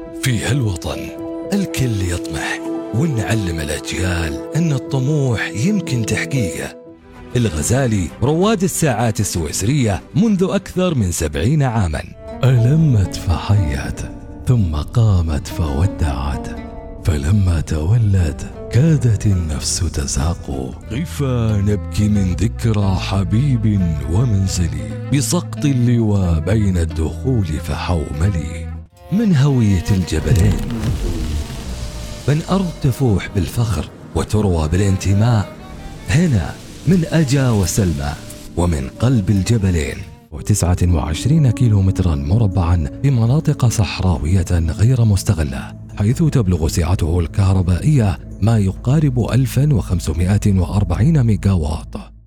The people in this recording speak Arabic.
في هالوطن الكل يطمح، ونعلم الأجيال أن الطموح يمكن تحقيقه. الغزالي رواد الساعات السويسرية منذ أكثر من 70 عاما. ألمت فحيت، ثم قامت فودعت، فلما تولت كادت النفس تزهق. قفا نبكي من ذكرى حبيب ومنزلي، بسقط اللواء بين الدخول فحوملي. من هوية الجبلين، من أرض تفوح بالفخر وتروى بالانتماء، هنا من أجا وسلمى، ومن قلب الجبلين، و29 كيلومترا مربعا بمناطق صحراوية غير مستغلة، حيث تبلغ سعته الكهربائية ما يقارب 1540 ميجاوات.